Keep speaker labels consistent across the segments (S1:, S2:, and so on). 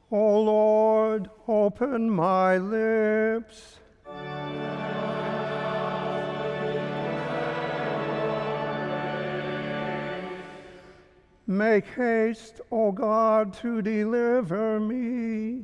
S1: O Lord, open my lips. Make haste, O God, to deliver me.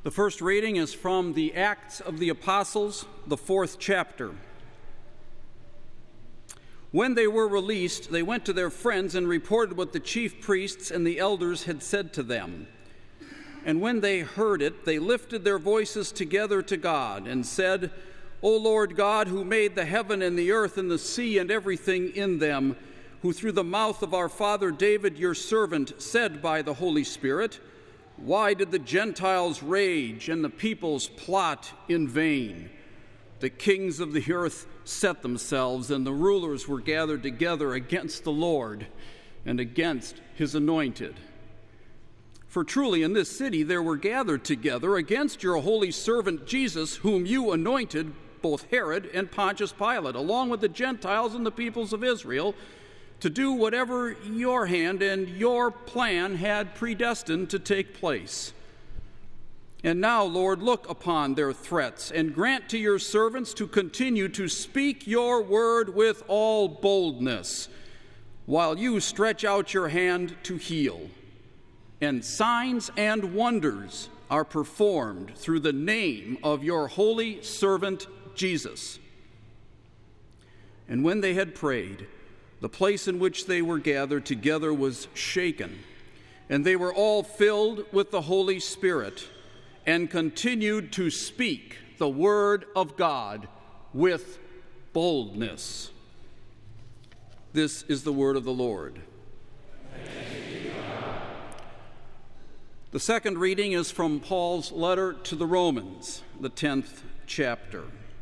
S2: The first reading is from the Acts of the Apostles, the 4th chapter. When they were released, they went to their friends and reported what the chief priests and the elders had said to them. And when they heard it, they lifted their voices together to God and said, O Lord God, who made the heaven and the earth and the sea and everything in them, who through the mouth of our father David, your servant, said by the Holy Spirit, why did the Gentiles rage and the peoples plot in vain? The kings of the earth set themselves, and the rulers were gathered together against the Lord and against his anointed. For truly in this city there were gathered together against your holy servant Jesus, whom you anointed, both Herod and Pontius Pilate, along with the Gentiles and the peoples of Israel, to do whatever your hand and your plan had predestined to take place. And now, Lord, look upon their threats and grant to your servants to continue to speak your word with all boldness, while you stretch out your hand to heal. And signs and wonders are performed through the name of your holy servant Jesus. And when they had prayed, the place in which they were gathered together was shaken, and they were all filled with the Holy Spirit and continued to speak the word of God with boldness. This is the word of the Lord. The second reading is from Paul's letter to the Romans, the 10th chapter.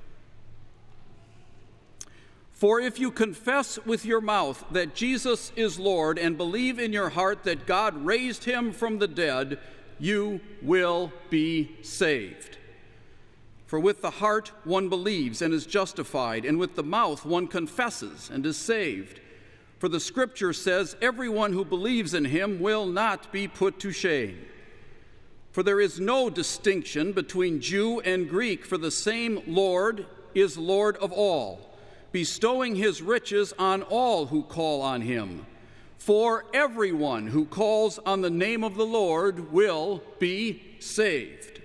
S2: For if you confess with your mouth that Jesus is Lord and believe in your heart that God raised him from the dead, you will be saved. For with the heart one believes and is justified, and with the mouth one confesses and is saved. For the scripture says, everyone who believes in him will not be put to shame. For there is no distinction between Jew and Greek, for the same Lord is Lord of all, bestowing his riches on all who call on him. For everyone who calls on the name of the Lord will be saved.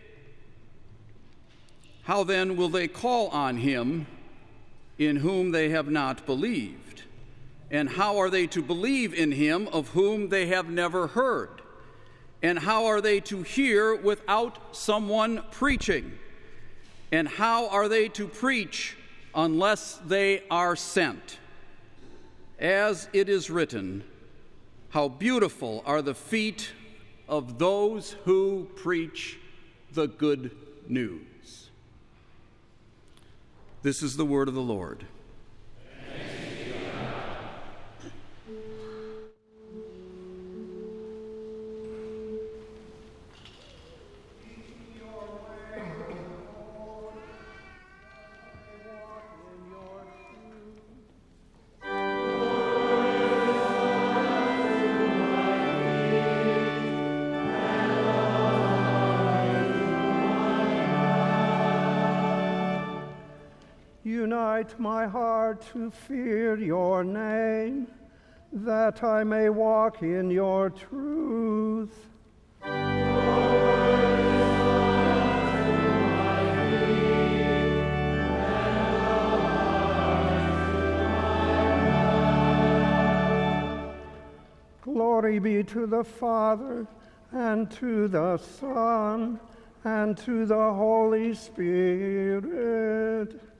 S2: How then will they call on him in whom they have not believed? And how are they to believe in him of whom they have never heard? And how are they to hear without someone preaching? And how are they to preach unless they are sent? As it is written, how beautiful are the feet of those who preach the good news. This is the word of the Lord.
S1: Unite my heart to fear your name, that I may walk in your truth. Glory be to the Father, and to the Son, and to the Holy Spirit.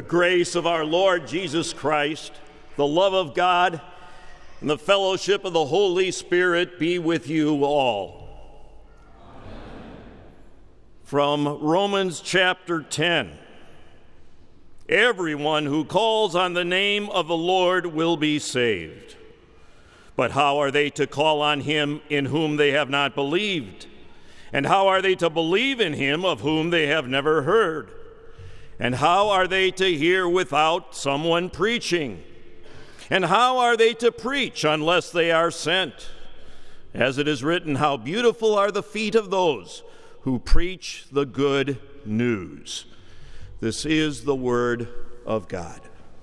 S3: grace of our Lord Jesus Christ, the love of God, and the fellowship of the Holy Spirit be with you all. Amen. From Romans chapter 10. Everyone who calls on the name of the Lord will be saved. But how are they to call on him in whom they have not believed? And how are they to believe in him of whom they have never heard? And how are they to hear without someone preaching? And how are they to preach unless they are sent? As it is written, how beautiful are the feet of those who preach the good news. This is the word of God.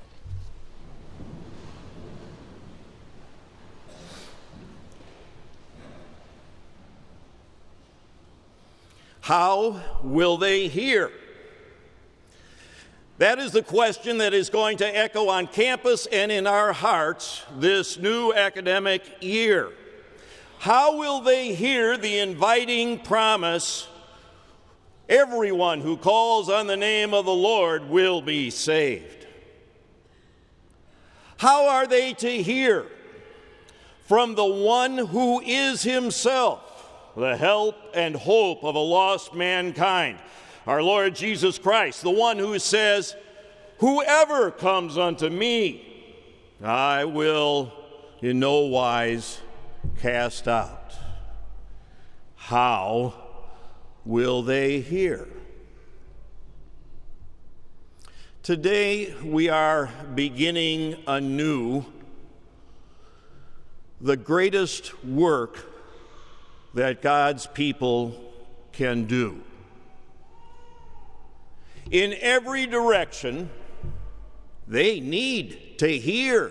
S3: How will they hear? That is the question that is going to echo on campus and in our hearts this new academic year. How will they hear the inviting promise, everyone who calls on the name of the Lord will be saved? How are they to hear from the one who is himself the help and hope of a lost mankind, our Lord Jesus Christ, the one who says, whoever comes unto me, I will in no wise cast out? How will they hear? Today we are beginning anew the greatest work that God's people can do. In every direction, they need to hear.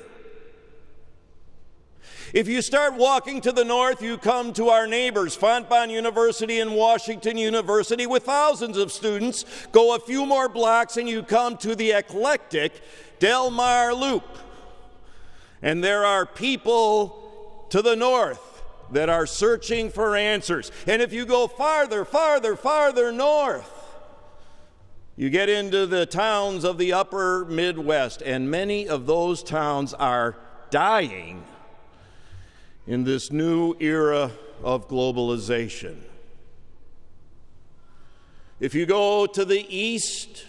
S3: If you start walking to the north, you come to our neighbors, Fontbonne University and Washington University, with thousands of students. Go a few more blocks and you come to the eclectic Del Mar Loop. And there are people to the north that are searching for answers. And if you go farther north, you get into the towns of the upper Midwest, and many of those towns are dying in this new era of globalization. If you go to the east,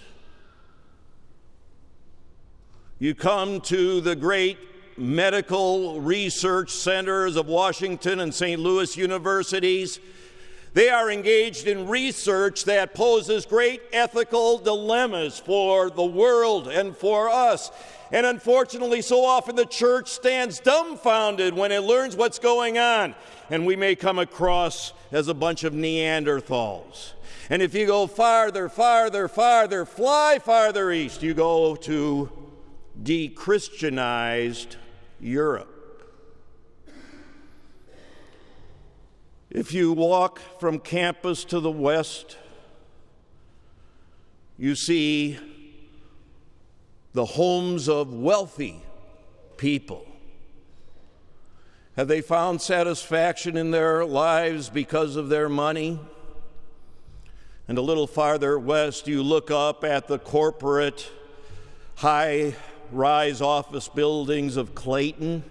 S3: you come to the great medical research centers of Washington and St. Louis universities. They are engaged in research that poses great ethical dilemmas for the world and for us. And unfortunately, so often the church stands dumbfounded when it learns what's going on. And we may come across as a bunch of Neanderthals. And if you go farther, fly farther east, you go to de-Christianized Europe. If you walk from campus to the west, you see the homes of wealthy people. Have they found satisfaction in their lives because of their money? And a little farther west, you look up at the corporate high-rise office buildings of Clayton.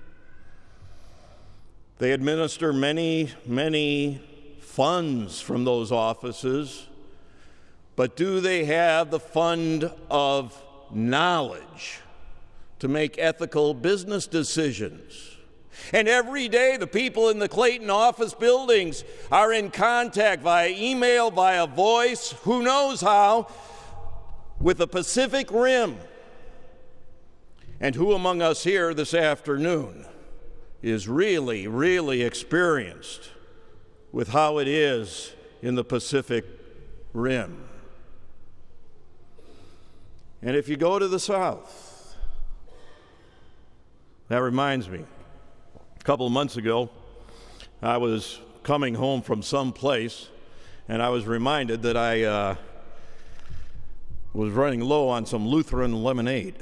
S3: They administer many funds from those offices, but do they have the fund of knowledge to make ethical business decisions? And every day the people in the Clayton office buildings are in contact via email, via voice, who knows how, with the Pacific Rim. And who among us here this afternoon is really experienced with how it is in the Pacific Rim? And if you go to the south, that reminds me, a couple of months ago, I was coming home from some place, and I was reminded that I was running low on some Lutheran lemonade.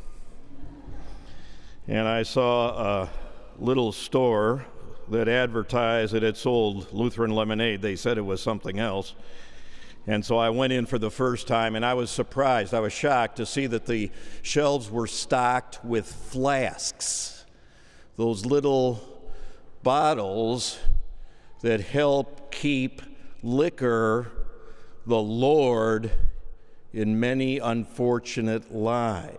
S3: And I saw a little store that advertised that it sold Lutheran lemonade. They said it was something else. And so I went in for the first time, and I was surprised. I was shocked to see that the shelves were stocked with flasks, those little bottles that help keep liquor, the Lord, in many unfortunate lives.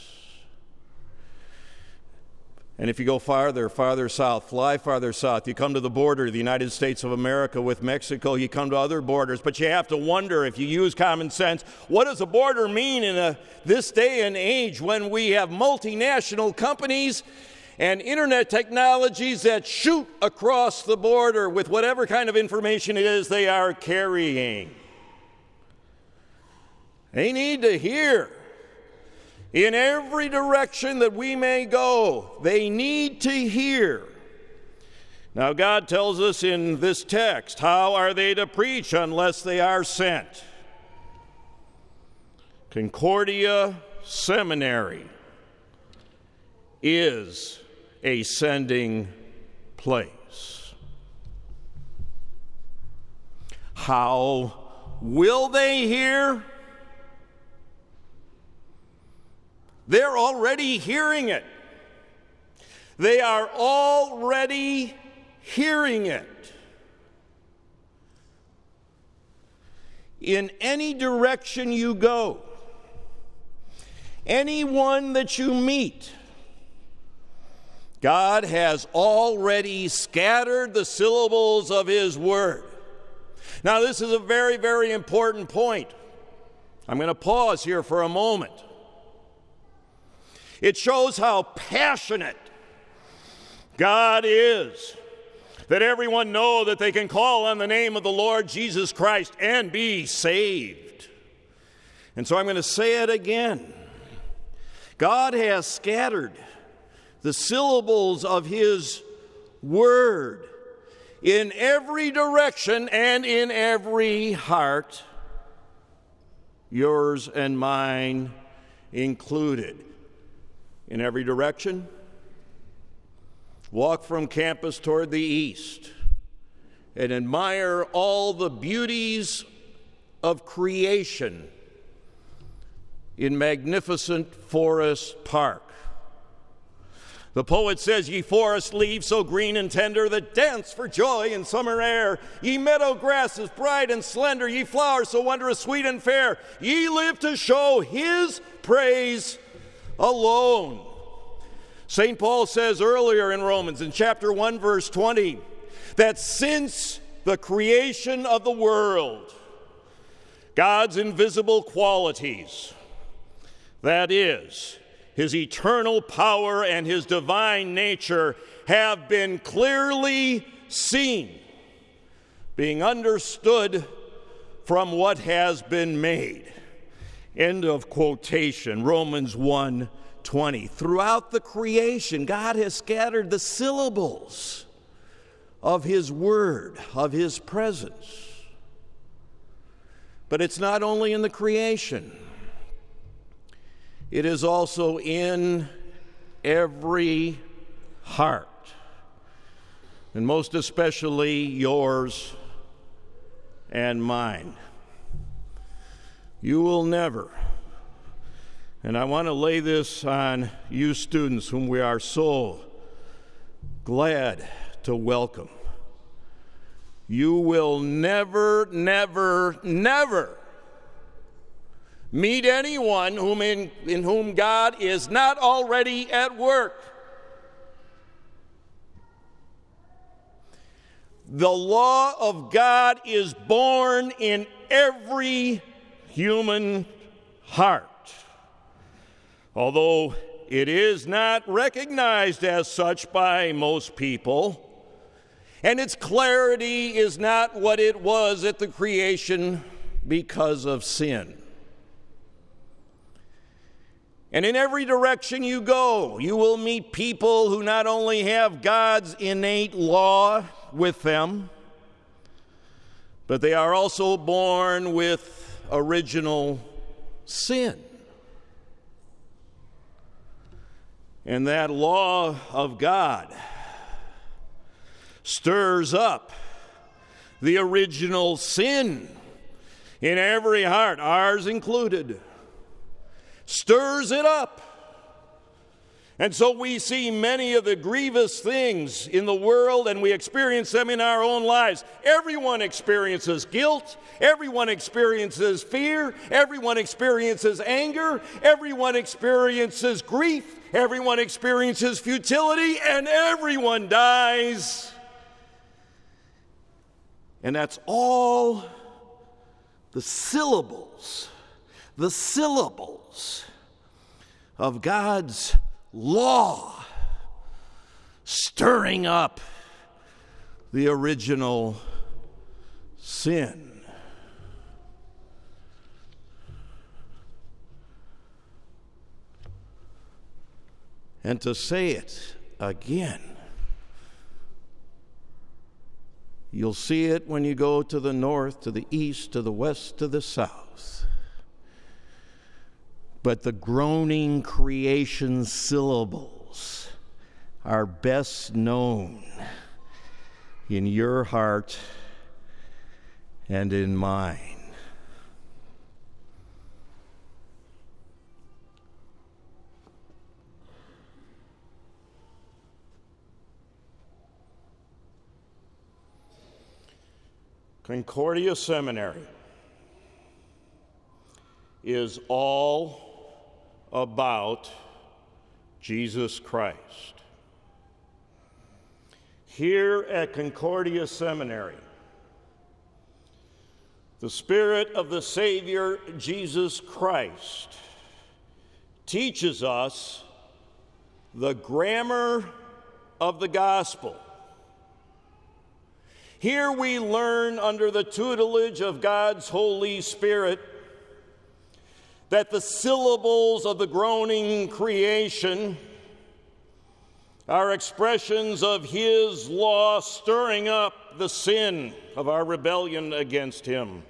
S3: And if you go farther south, fly farther south, you come to the border of the United States of America with Mexico, you come to other borders, but you have to wonder, if you use common sense, what does a border mean in this day and age when we have multinational companies and internet technologies that shoot across the border with whatever kind of information it is they are carrying? They need to hear. In every direction that we may go, they need to hear. Now, God tells us in this text, how are they to preach unless they are sent? Concordia Seminary is a sending place. How will they hear? They're already hearing it. They are already hearing it. In any direction you go, anyone that you meet, God has already scattered the syllables of His Word. Now, this is a very, very important point. I'm going to pause here for a moment. It shows how passionate God is, that everyone know that they can call on the name of the Lord Jesus Christ and be saved. And so I'm going to say it again. God has scattered the syllables of His Word in every direction and in every heart, yours and mine included. In every direction. Walk from campus toward the east and admire all the beauties of creation in magnificent Forest Park. The poet says, ye forest leaves so green and tender that dance for joy in summer air. Ye meadow grasses bright and slender, ye flowers so wondrous sweet and fair. Ye live to show His praise alone. St. Paul says earlier in Romans, in chapter 1, verse 20, that since the creation of the world, God's invisible qualities, that is, His eternal power and His divine nature, have been clearly seen, being understood from what has been made. End of quotation, Romans 1:20. Throughout the creation, God has scattered the syllables of His Word, of His presence. But it's not only in the creation. It is also in every heart, and most especially yours and mine. You will never, and I want to lay this on you students whom we are so glad to welcome. You will never, never, never meet anyone in whom God is not already at work. The law of God is born in every human heart, although it is not recognized as such by most people, and its clarity is not what it was at the creation because of sin. And in every direction you go, you will meet people who not only have God's innate law with them, but they are also born with original sin. And that law of God stirs up the original sin in every heart, ours included, stirs it up. And so we see many of the grievous things in the world, and we experience them in our own lives. Everyone experiences guilt. Everyone experiences fear. Everyone experiences anger. Everyone experiences grief. Everyone experiences futility, and everyone dies. And that's all the syllables of God's law stirring up the original sin. And to say it again, you'll see it when you go to the north, to the east, to the west, to the south. But the groaning creation syllables are best known in your heart and in mine. Concordia Seminary is all about Jesus Christ. Here at Concordia Seminary, the Spirit of the Savior, Jesus Christ, teaches us the grammar of the gospel. Here we learn under the tutelage of God's Holy Spirit that the syllables of the groaning creation are expressions of His law stirring up the sin of our rebellion against Him.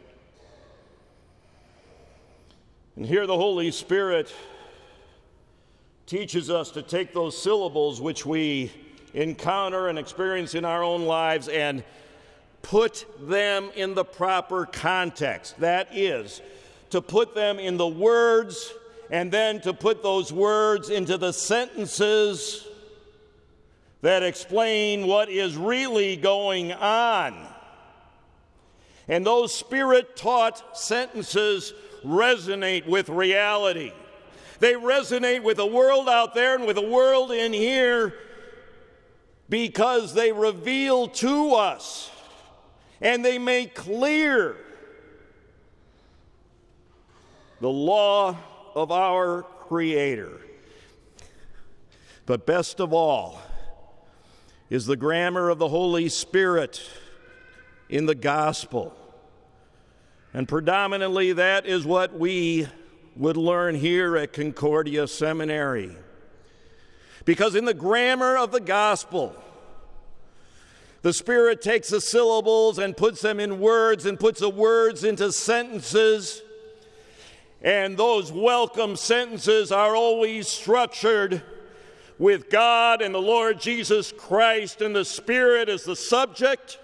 S3: And here the Holy Spirit teaches us to take those syllables which we encounter and experience in our own lives and put them in the proper context. That is, to put them in the words, and then to put those words into the sentences that explain what is really going on. And those Spirit-taught sentences resonate with reality. They resonate with the world out there and with the world in here because they reveal to us and they make clear the law of our Creator. But best of all is the grammar of the Holy Spirit in the gospel. And predominantly that is what we would learn here at Concordia Seminary. Because in the grammar of the gospel, the Spirit takes the syllables and puts them in words and puts the words into sentences. And those welcome sentences are always structured with God and the Lord Jesus Christ and the Spirit as the subject,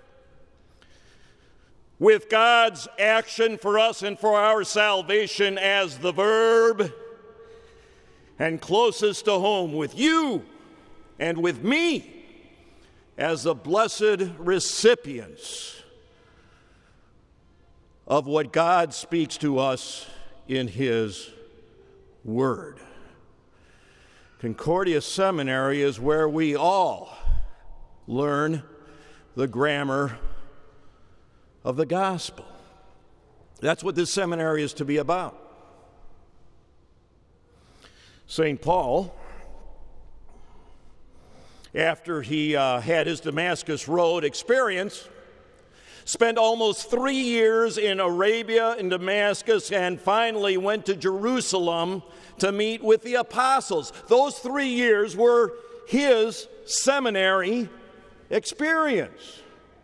S3: with God's action for us and for our salvation as the verb, and closest to home with you and with me as the blessed recipients of what God speaks to us in His Word. Concordia Seminary is where we all learn the grammar of the gospel. That's what this seminary is to be about. St. Paul, after he had his Damascus Road experience, spent almost 3 years in Arabia and Damascus, and finally went to Jerusalem to meet with the apostles. Those 3 years were his seminary experience.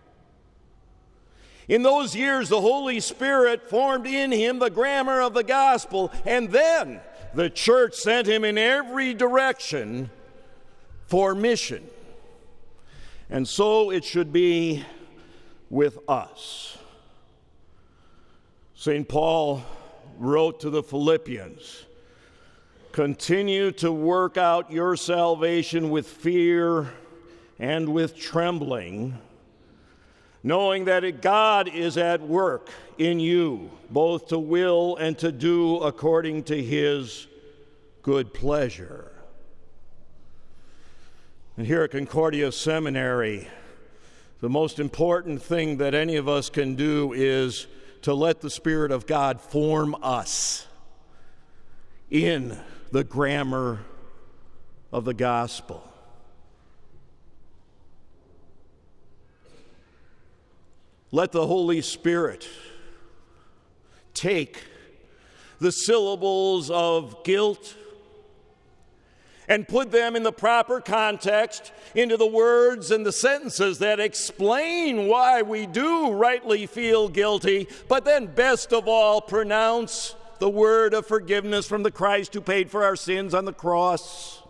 S3: In those years, the Holy Spirit formed in him the grammar of the gospel, and then the church sent him in every direction for mission. And so it should be with us. St. Paul wrote to the Philippians, "Continue to work out your salvation with fear and with trembling, knowing that God is at work in you, both to will and to do according to his good pleasure." And here at Concordia Seminary, the most important thing that any of us can do is to let the Spirit of God form us in the grammar of the gospel. Let the Holy Spirit take the syllables of guilt and put them in the proper context into the words and the sentences that explain why we do rightly feel guilty, but then best of all pronounce the word of forgiveness from the Christ who paid for our sins on the cross.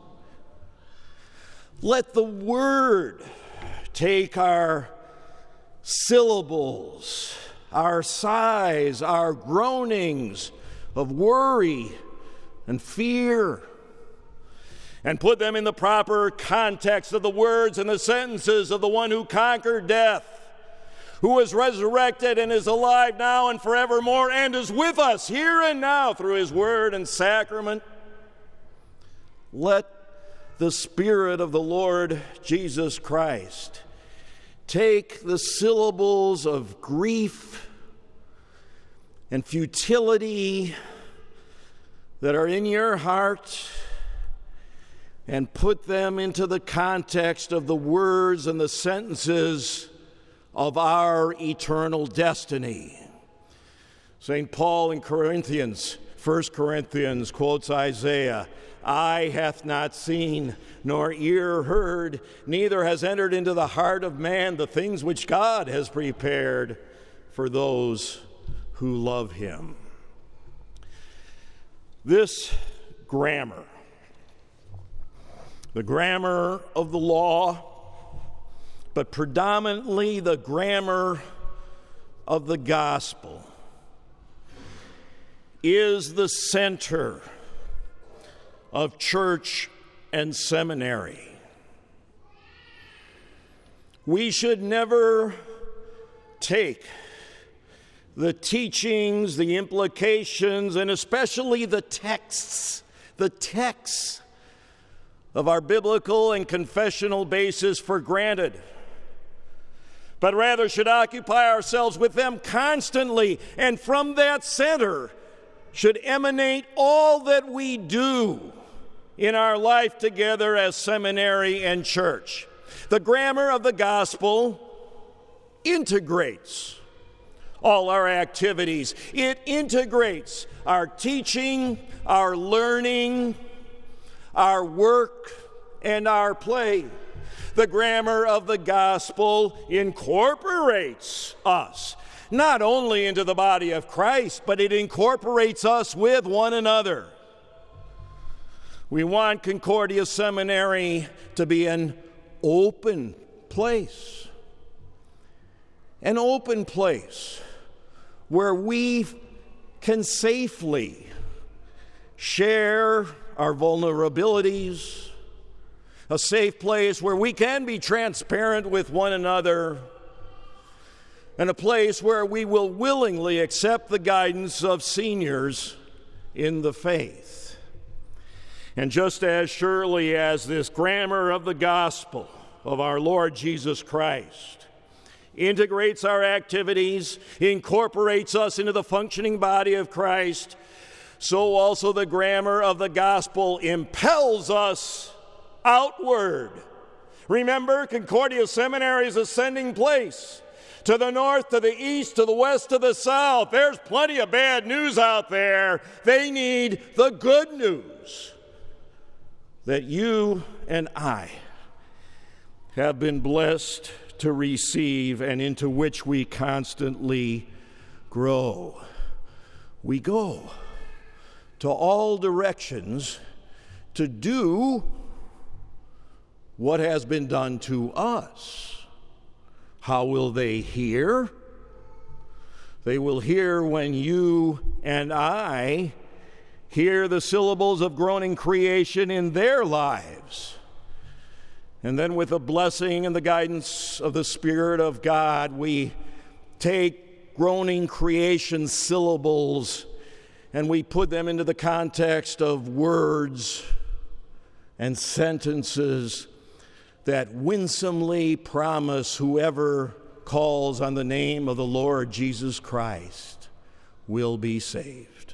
S3: Let the word take our syllables, our sighs, our groanings of worry and fear, and put them in the proper context of the words and the sentences of the one who conquered death, who is resurrected and is alive now and forevermore, and is with us here and now through his word and sacrament. Let the Spirit of the Lord Jesus Christ take the syllables of grief and futility that are in your heart and put them into the context of the words and the sentences of our eternal destiny. St. Paul in Corinthians, 1 Corinthians, quotes Isaiah, "Eye hath not seen, nor ear heard, neither has entered into the heart of man the things which God has prepared for those who love him." This grammar, the grammar of the law, but predominantly the grammar of the gospel, is the center of church and seminary. We should never take the teachings, the implications, and especially the texts of our biblical and confessional basis for granted, but rather should occupy ourselves with them constantly, and from that center should emanate all that we do in our life together as seminary and church. The grammar of the gospel integrates all our activities. It integrates our teaching, our learning, our work, and our play. The grammar of the gospel incorporates us, not only into the body of Christ, but it incorporates us with one another. We want Concordia Seminary to be an open place. An open place where we can safely share our vulnerabilities, a safe place where we can be transparent with one another, and a place where we will willingly accept the guidance of seniors in the faith. And just as surely as this grammar of the gospel of our Lord Jesus Christ integrates our activities, incorporates us into the functioning body of Christ, so also the grammar of the gospel impels us outward. Remember, Concordia Seminary is a sending place. To the north, to the east, to the west, to the south. There's plenty of bad news out there. They need the good news that you and I have been blessed to receive and into which we constantly grow. We go to all directions to do what has been done to us. How will they hear? They will hear when you and I hear the syllables of groaning creation in their lives. And then with the blessing and the guidance of the Spirit of God, we take groaning creation syllables and we put them into the context of words and sentences that winsomely promise whoever calls on the name of the Lord Jesus Christ will be saved.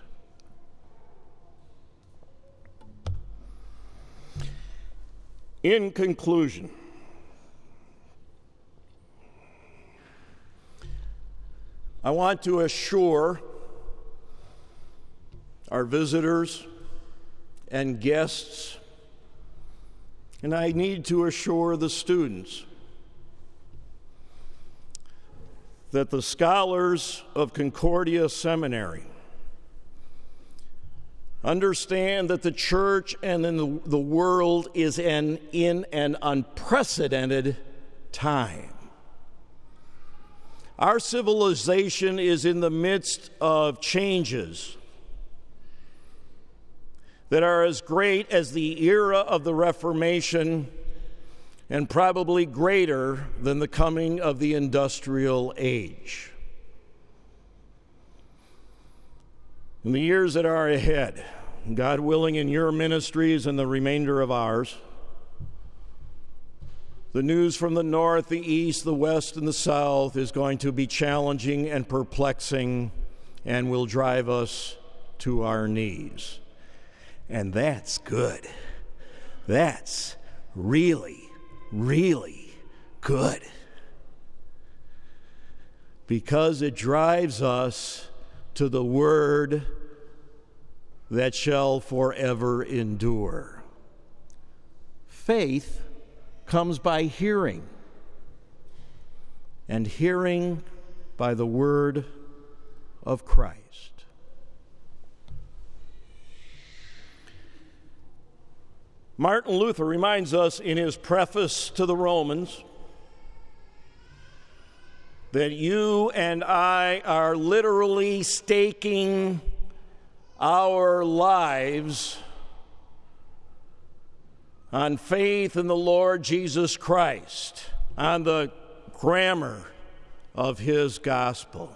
S3: In conclusion, I want to assure our visitors and guests, and I need to assure the students that the scholars of Concordia Seminary understand that the church and in the world is in an unprecedented time. Our civilization is in the midst of changes that are as great as the era of the Reformation and probably greater than the coming of the industrial age. In the years that are ahead, God willing, in your ministries and the remainder of ours, the news from the north, the east, the west, and the south is going to be challenging and perplexing and will drive us to our knees. And that's good. That's really, really good. Because it drives us to the word that shall forever endure. Faith comes by hearing, and hearing by the word of Christ. Martin Luther reminds us in his preface to the Romans that you and I are literally staking our lives on faith in the Lord Jesus Christ, on the grammar of his gospel.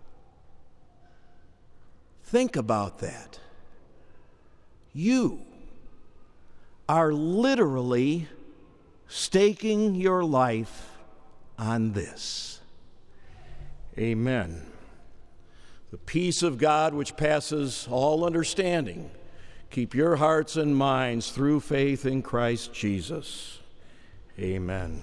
S3: Think about that. You are literally staking your life on this. Amen. The peace of God, which passes all understanding, keep your hearts and minds through faith in Christ Jesus. Amen.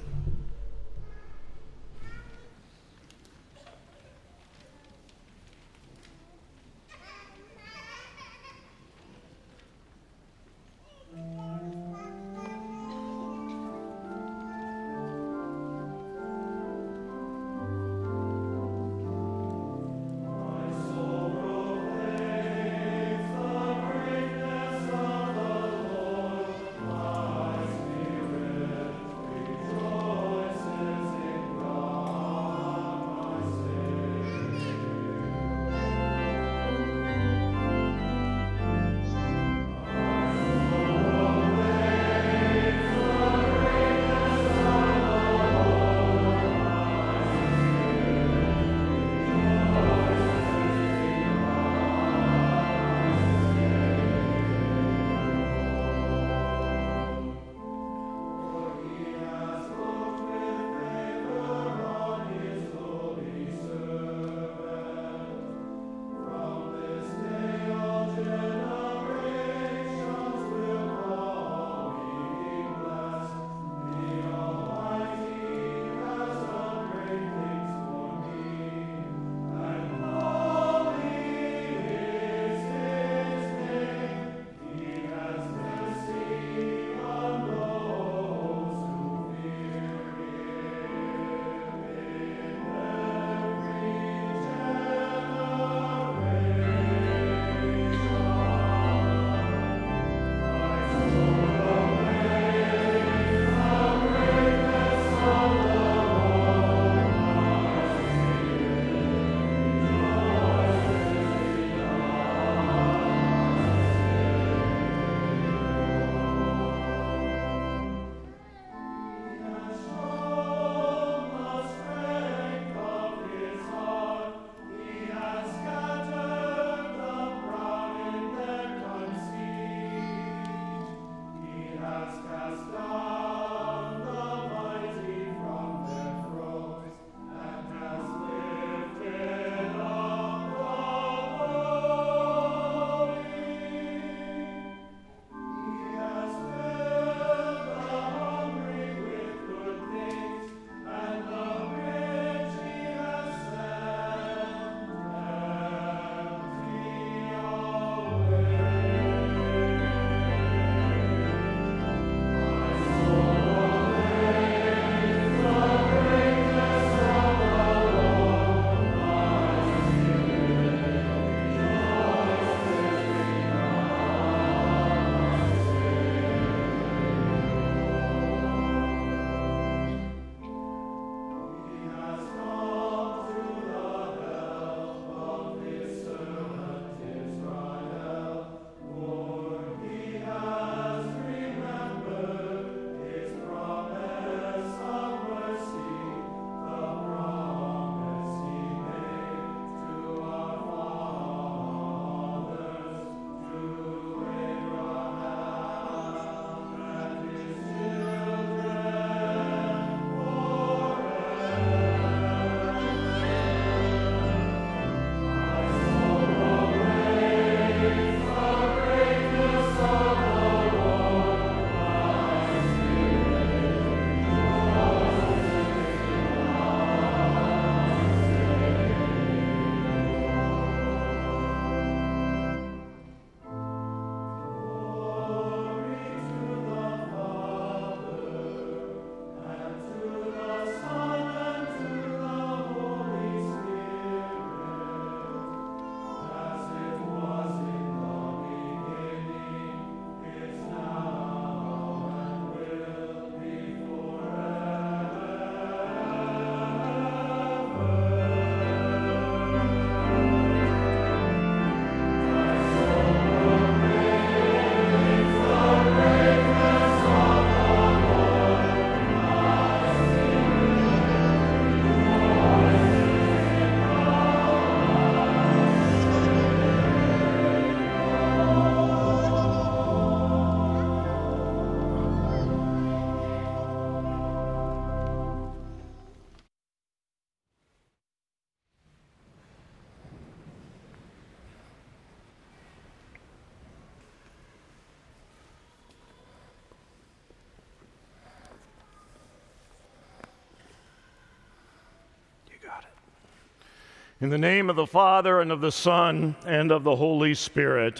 S4: In the name of the Father, and of the Son, and of the Holy Spirit.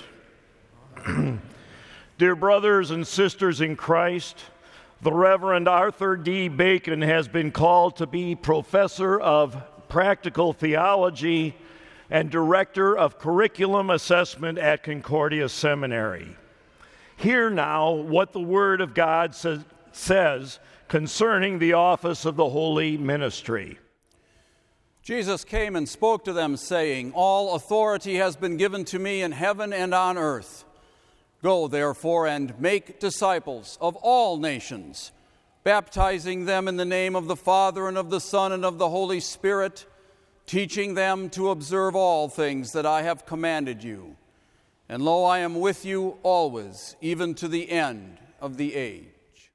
S4: Dear brothers and sisters in Christ, the Reverend Arthur D. Bacon has been called to be Professor of Practical Theology and Director of Curriculum Assessment at Concordia Seminary. Hear now what the Word of God says concerning the office of the holy ministry.
S2: Jesus came and spoke to them, saying, "All authority has been given to me in heaven and on earth. Go, therefore, and make disciples of all nations, baptizing them in the name of the Father and of the Son and of the Holy Spirit, teaching them to observe all things that I have commanded you. And lo, I am with you always, even to the end of the age."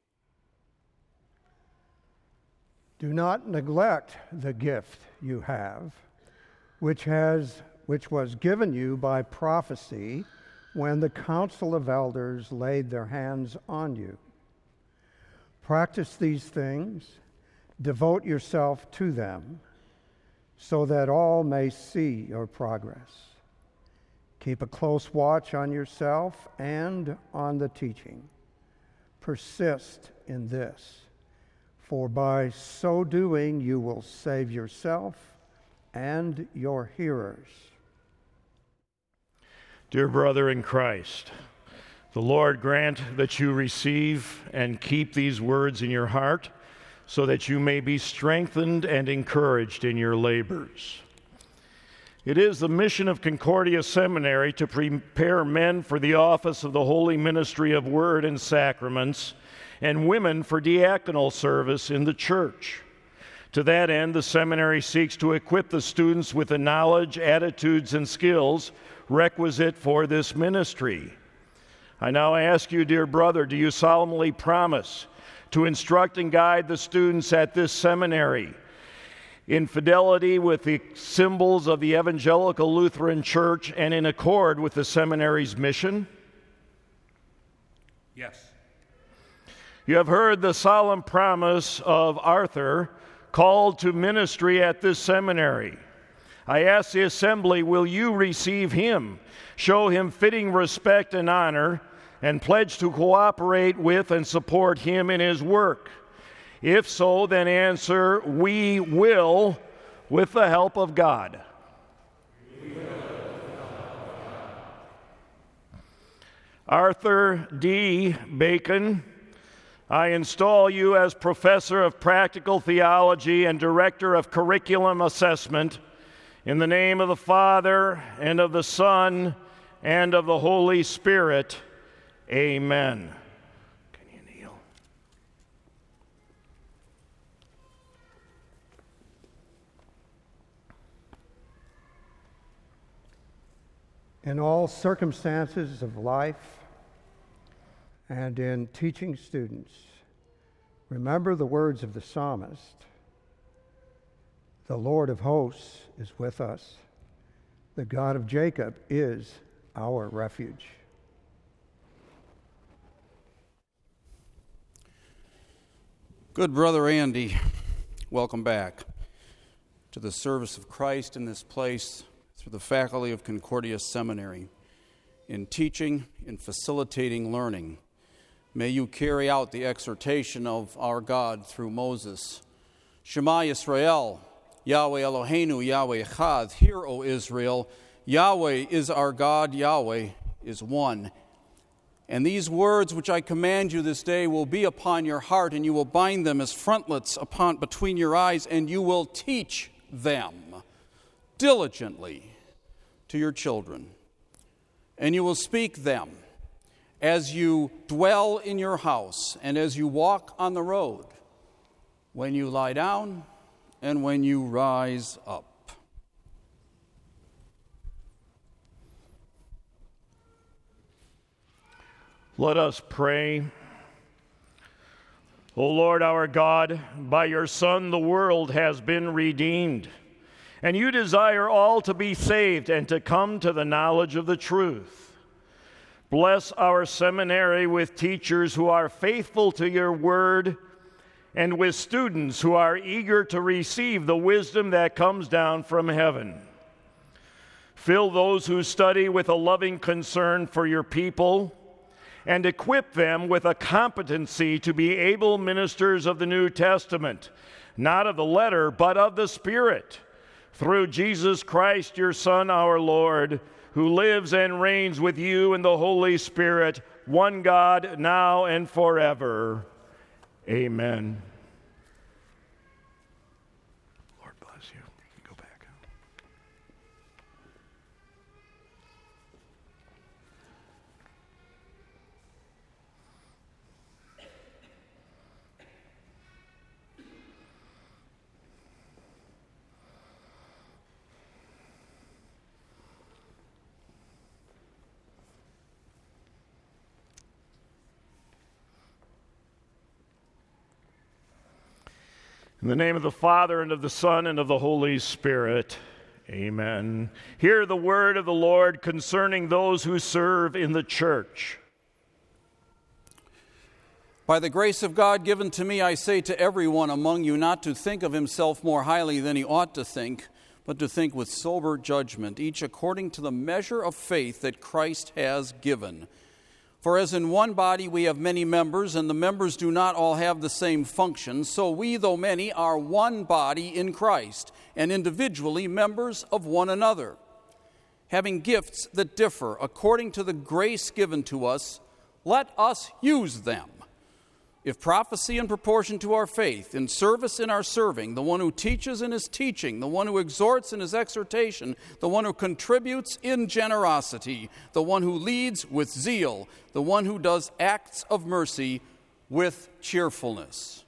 S1: Do not neglect the gift you have, which was given you by prophecy when the council of elders laid their hands on you. Practice these things, devote yourself to them, so that all may see your progress. Keep a close watch on yourself and on the teaching. Persist in this, for by so doing you will save yourself and your hearers.
S4: Dear brother in Christ, the Lord grant that you receive and keep these words in your heart, so that you may be strengthened and encouraged in your labors. It is the mission of Concordia Seminary to prepare men for the office of the holy ministry of word and sacraments, and women for diaconal service in the church. To that end, the seminary seeks to equip the students with the knowledge, attitudes, and skills requisite for this ministry. I now ask you, dear brother, do you solemnly promise to instruct and guide the students at this seminary in fidelity with the symbols of the Evangelical Lutheran Church and in accord with the seminary's mission?
S5: Yes.
S4: You have heard the solemn promise of Arthur, called to ministry at this seminary. I ask the assembly, will you receive him, show him fitting respect and honor, and pledge to cooperate with and support him in his work? If so, then answer, "We will," with the help of God. Arthur D. Bacon, I install you as Professor of Practical Theology and Director of Curriculum Assessment in the name of the Father, and of the Son, and of the Holy Spirit. Amen. Can you kneel?
S1: In all circumstances of life and in teaching students, remember the words of the psalmist. The Lord of hosts is with us. The God of Jacob is our refuge.
S2: Good brother Andy, welcome back to the service of Christ in this place through the faculty of Concordia Seminary. In teaching, in facilitating learning, may you carry out the exhortation of our God through Moses. Shema Yisrael, Yahweh Eloheinu, Yahweh Echad. Hear, O Israel, Yahweh is our God, Yahweh is one. And these words which I command you this day will be upon your heart, and you will bind them as frontlets between your eyes, and you will teach them diligently to your children. And you will speak them as you dwell in your house and as you walk on the road, when you lie down and when you rise up.
S4: Let us pray. O Lord our God, by your Son the world has been redeemed, and you desire all to be saved and to come to the knowledge of the truth. Bless our seminary with teachers who are faithful to your word and with students who are eager to receive the wisdom that comes down from heaven. Fill those who study with a loving concern for your people, and equip them with a competency to be able ministers of the New Testament, not of the letter, but of the Spirit, through Jesus Christ, your Son, our Lord, who lives and reigns with you in the Holy Spirit, one God, now and forever. Amen. Lord bless you. You can go back. In the name of the Father, and of the Son, and of the Holy Spirit, amen. Hear the word of the Lord concerning those who serve in the church.
S2: By the grace of God given to me, I say to everyone among you not to think of himself more highly than he ought to think, but to think with sober judgment, each according to the measure of faith that Christ has given. For as in one body we have many members, and the members do not all have the same function, so we, though many, are one body in Christ, and individually members of one another. Having gifts that differ according to the grace given to us, let us use them. If prophecy in proportion to our faith, in service in our serving, the one who teaches in his teaching, the one who exhorts in his exhortation, the one who contributes in generosity, the one who leads with zeal, the one who does acts of mercy with cheerfulness.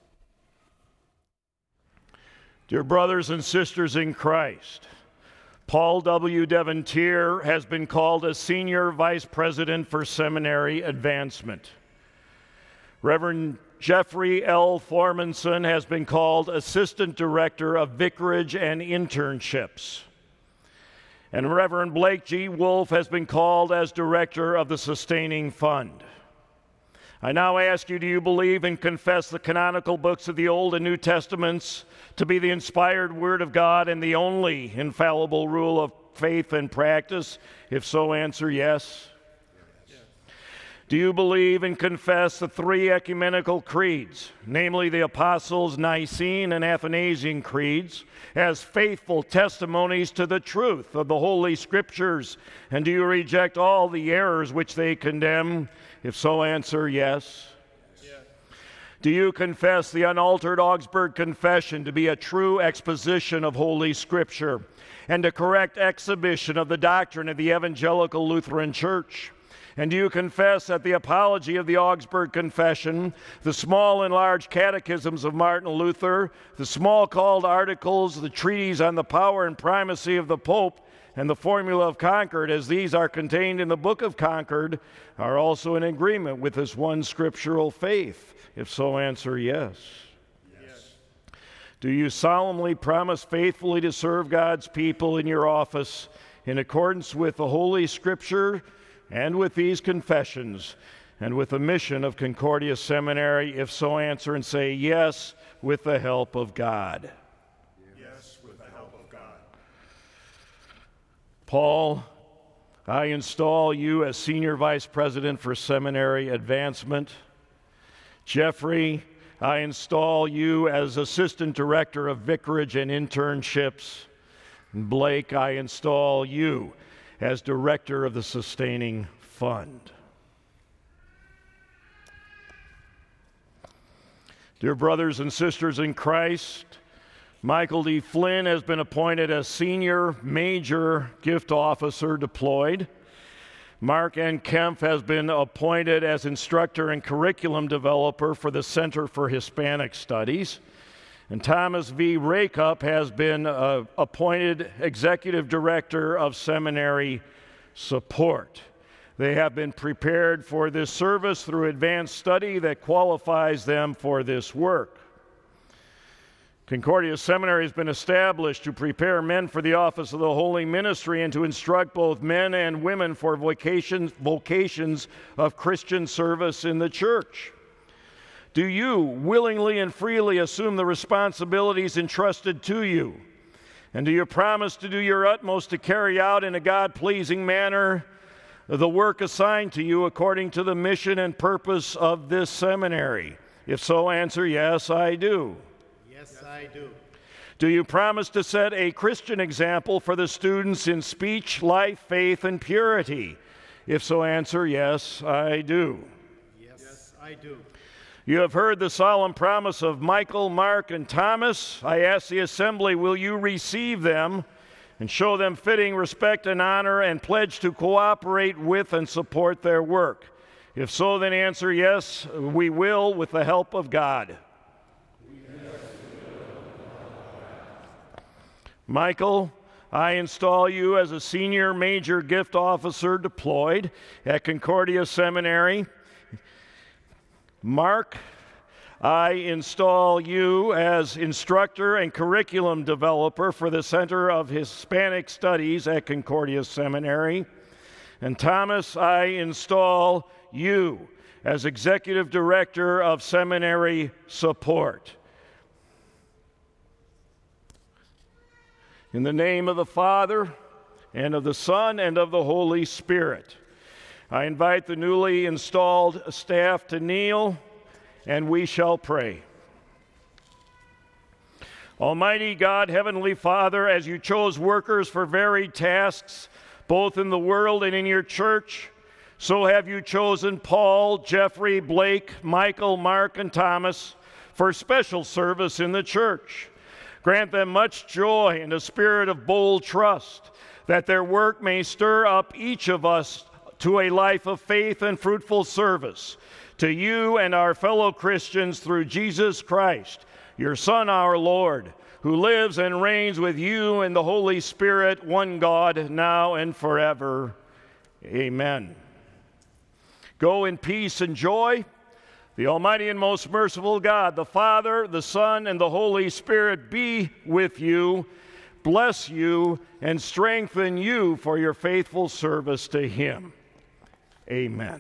S4: Dear brothers and sisters in Christ, Paul W. Devontier has been called a senior vice president for seminary advancement. Reverend Jeffrey L. Thormanson has been called Assistant Director of Vicarage and Internships. And Reverend Blake G. Wolf has been called as Director of the Sustaining Fund. I now ask you, do you believe and confess the canonical books of the Old and New Testaments to be the inspired Word of God and the only infallible rule of faith and practice? If so, answer yes. Do you believe and confess the three ecumenical creeds, namely the Apostles' Nicene and Athanasian creeds, as faithful testimonies to the truth of the Holy Scriptures? And do you reject all the errors which they condemn? If so, answer yes. Do you confess the unaltered Augsburg Confession to be a true exposition of Holy Scripture and a correct exhibition of the doctrine of the Evangelical Lutheran Church? And do you confess that the apology of the Augsburg Confession, the small and large catechisms of Martin Luther, the small called articles, the treatise on the power and primacy of the Pope, and the Formula of Concord, as these are contained in the Book of Concord, are also in agreement with this one scriptural faith? If so, answer yes. Yes. Do you solemnly promise faithfully to serve God's people in your office in accordance with the Holy Scripture and with these confessions, and with the mission of Concordia Seminary? If so, answer and say yes, with the help of God.
S5: Yes, with the help of God.
S4: Paul, I install you as Senior Vice President for Seminary Advancement. Jeffrey, I install you as Assistant Director of Vicarage and Internships. And Blake, I install you as Director of the Sustaining Fund. Dear brothers and sisters in Christ, Michael D. Flynn has been appointed as Senior Major Gift Officer deployed. Mark N. Kempf has been appointed as Instructor and Curriculum Developer for the Center for Hispanic Studies. And Thomas V. Rakup has been appointed Executive Director of Seminary Support. They have been prepared for this service through advanced study that qualifies them for this work. Concordia Seminary has been established to prepare men for the office of the holy ministry and to instruct both men and women for vocations of Christian service in the church. Do you willingly and freely assume the responsibilities entrusted to you? And do you promise to do your utmost to carry out in a God-pleasing manner the work assigned to you according to the mission and purpose of this seminary? If so, answer, yes, I do.
S6: Yes, I do.
S4: Do you promise to set a Christian example for the students in speech, life, faith, and purity? If so, answer, yes, I do.
S6: Yes, I do.
S4: You have heard the solemn promise of Michael, Mark, and Thomas. I ask the assembly, will you receive them and show them fitting respect and honor and pledge to cooperate with and support their work? If so, then answer, yes, we will with the help of God. Michael, I install you as a senior major gift officer deployed at Concordia Seminary. Mark, I install you as instructor and curriculum developer for the Center of Hispanic Studies at Concordia Seminary. And Thomas, I install you as executive director of seminary support. In the name of the Father, and of the Son, and of the Holy Spirit, I invite the newly installed staff to kneel, and we shall pray. Almighty God, Heavenly Father, as you chose workers for varied tasks, both in the world and in your church, so have you chosen Paul, Jeffrey, Blake, Michael, Mark, and Thomas for special service in the church. Grant them much joy and a spirit of bold trust, that their work may stir up each of us to a life of faith and fruitful service to you and our fellow Christians through Jesus Christ, your Son, our Lord, who lives and reigns with you and the Holy Spirit, one God, now and forever. Amen. Go in peace and joy. The Almighty and most merciful God, the Father, the Son, and the Holy Spirit be with you, bless you, and strengthen you for your faithful service to Him. Amen.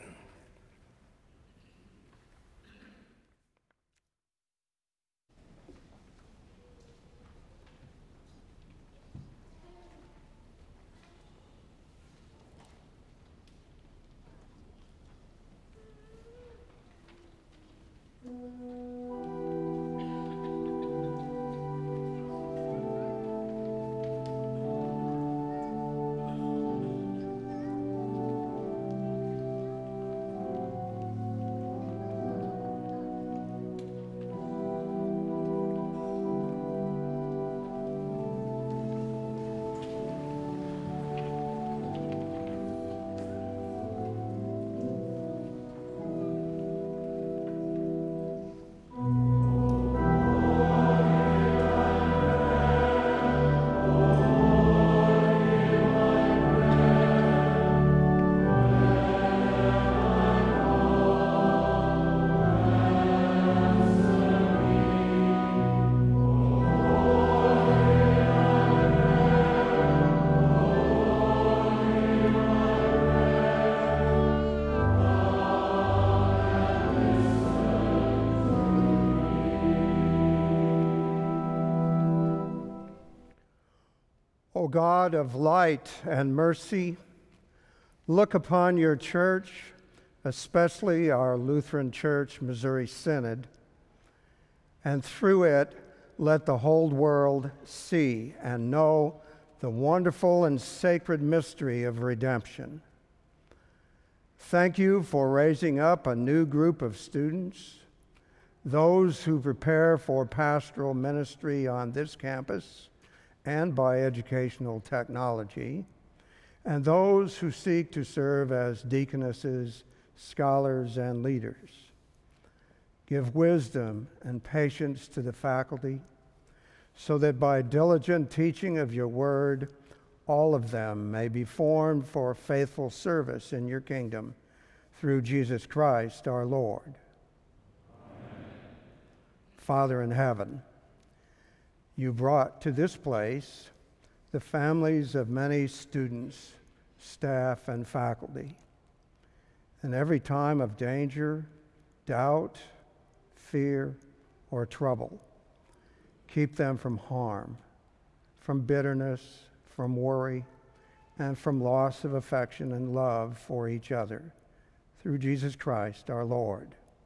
S1: O God of light and mercy, look upon your church, especially our Lutheran Church Missouri Synod, and through it let the whole world see and know the wonderful and sacred mystery of redemption. Thank you for raising up a new group of students, those who prepare for pastoral ministry on this campus and by educational technology, and those who seek to serve as deaconesses, scholars, and leaders. Give wisdom and patience to the faculty, so that by diligent teaching of your word, all of them may be formed for faithful service in your kingdom through Jesus Christ our Lord. Amen. Father in heaven, you brought to this place the families of many students, staff, and faculty. And every time of danger, doubt, fear, or trouble. Keep them from harm, from bitterness, from worry, and from loss of affection and love for each other. Through Jesus Christ our Lord.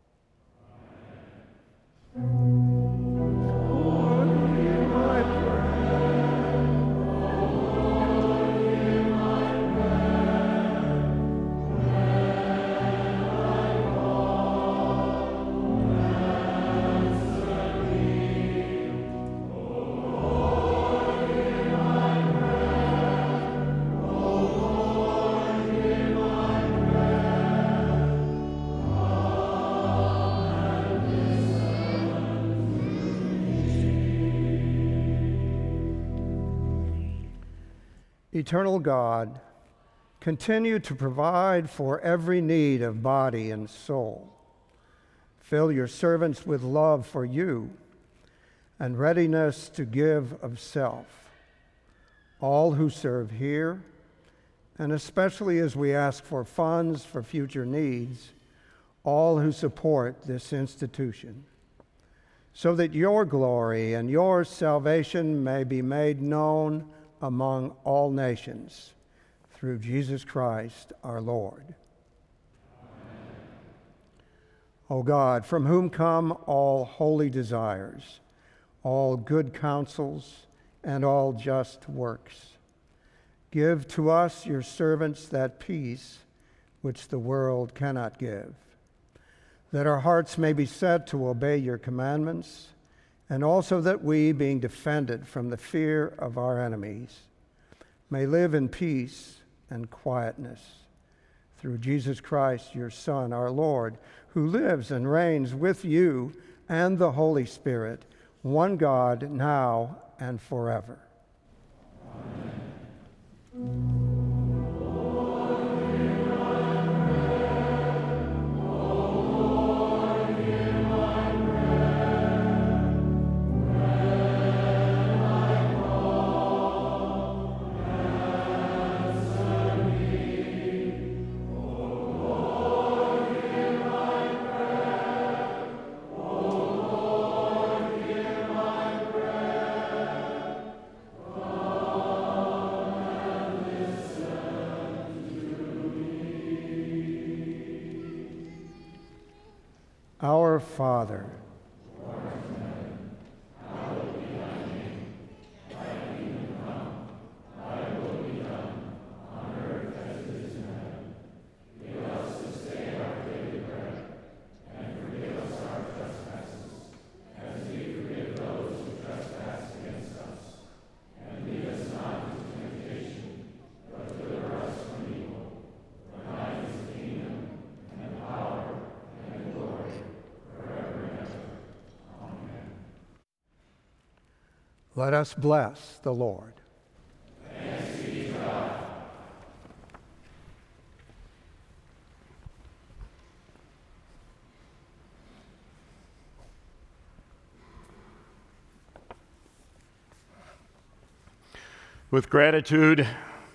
S1: Eternal God, continue to provide for every need of body and soul. Fill your servants with love for you and readiness to give of self. All who serve here, and especially as we ask for funds for future needs, all who support this institution, so that your glory and your salvation may be made known among all nations, through Jesus Christ our Lord. Amen. O God, from whom come all holy desires, all good counsels, and all just works, give to us, your servants, that peace which the world cannot give, that our hearts may be set to obey your commandments, and also that we, being defended from the fear of our enemies, may live in peace and quietness. Through Jesus Christ, your Son, our Lord, who lives and reigns with you and the Holy Spirit, one God, now and forever. Amen. Our Father, let us bless the Lord.
S5: Thanks be to God.
S4: With gratitude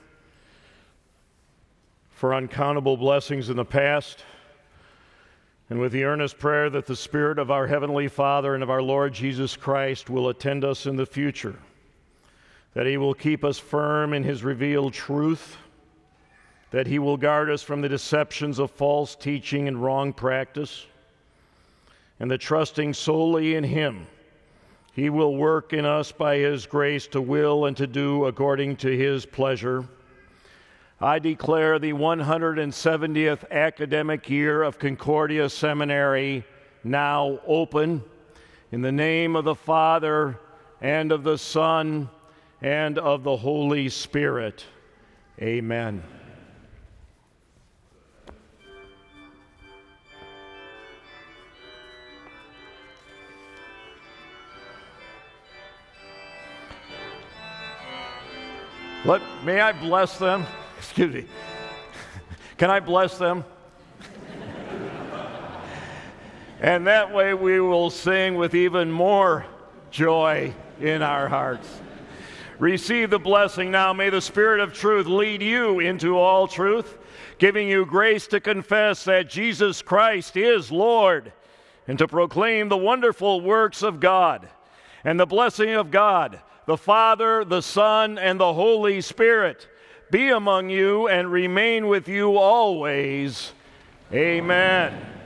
S4: for uncountable blessings in the past, and with the earnest prayer that the Spirit of our Heavenly Father and of our Lord Jesus Christ will attend us in the future, that He will keep us firm in His revealed truth, that He will guard us from the deceptions of false teaching and wrong practice, and that trusting solely in Him, He will work in us by His grace to will and to do according to His pleasure. I declare the 170th academic year of Concordia Seminary now open in the name of the Father and of the Son and of the Holy Spirit. Amen. May I bless them? Excuse me. Can I bless them? And that way we will sing with even more joy in our hearts. Receive the blessing now. May the Spirit of truth lead you into all truth, giving you grace to confess that Jesus Christ is Lord, and to proclaim the wonderful works of God. And the blessing of God, the Father, the Son, and the Holy Spirit be among you and remain with you always. Amen.